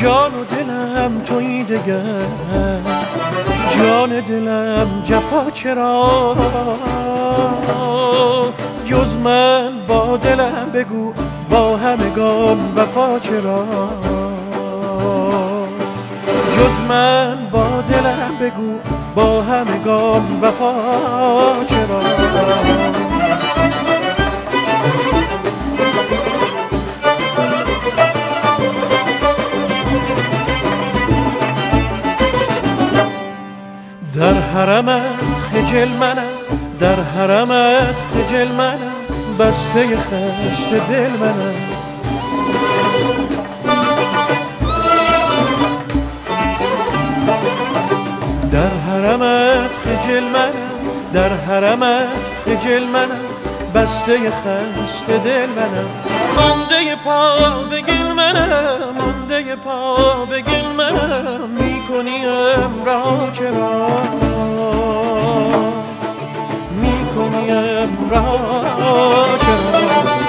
جان و دلم تویی دگر، جان دلم جفا چرا؟ جز من با دلم بگو با همگان وفا چرا؟ جز من با دلم بگو با همگان وفا چرا؟ در حرمت خجل منم، در حرمت خجل منم، بسته خشت دل منم. در حرمت خجل منم، در حرمت خجل منم، بسته خشت دل منم. مانده پا به گل منم، مانده پا به گل منم، میکنیم رها چرا؟ میکنیم رها چرا؟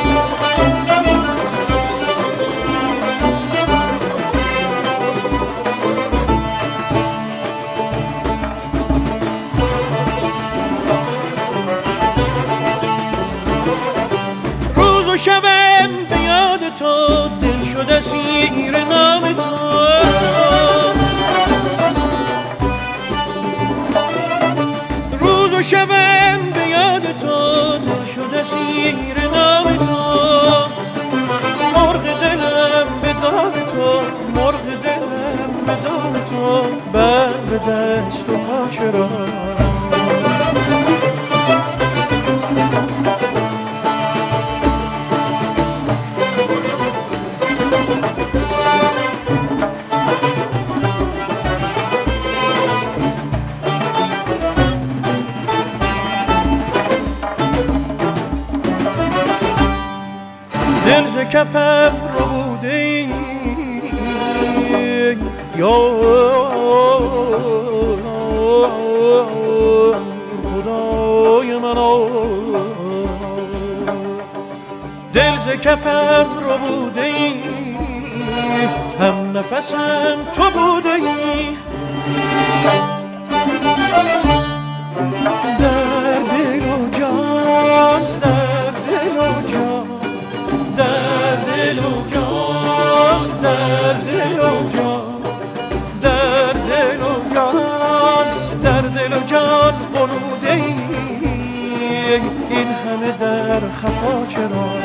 روز و شبم به یاد تو، دل شده اسیر نام تو. روز و شبم به یاد تو، دل شده اسیر نام تو. مرغ دلم به دام تو، مرغ دلم به دام تو، بر به دست و پا چرا؟ دل ز کفم رو بوده ای یا خدای من، دل ز کفم رو بوده ای، هم نفسم تو بوده ای. در دل و جان، در دل و جان، در دل و جان، در دل و جان، در دل و جان، در دل و جان قنوده ای. این همه در خفا چرا؟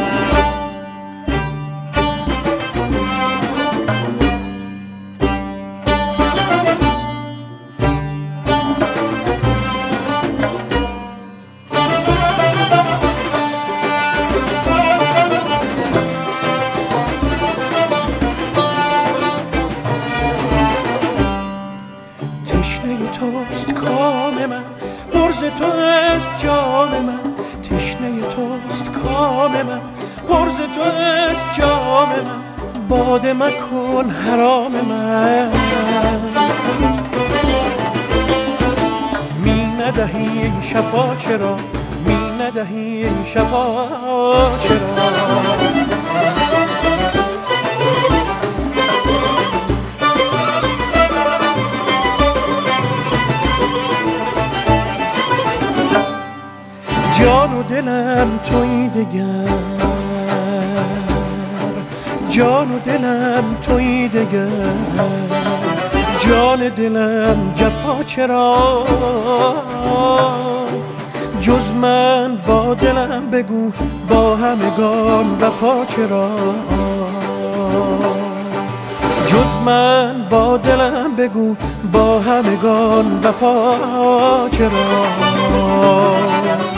تشنه توست کام من، پرز تو است جام من. تشنه توست کام من، پرز تو است جام من. باده مکن حرام من، می ندهی شفا چرا؟ می ندهی شفا چرا؟ جان و دلم تویی دگر، جان و دلم تویی دگر، جان دلم جفا چرا؟ جز من با دلم بگو با همگان وفا چرا؟ جز من با دلم بگو با همگان وفا چرا؟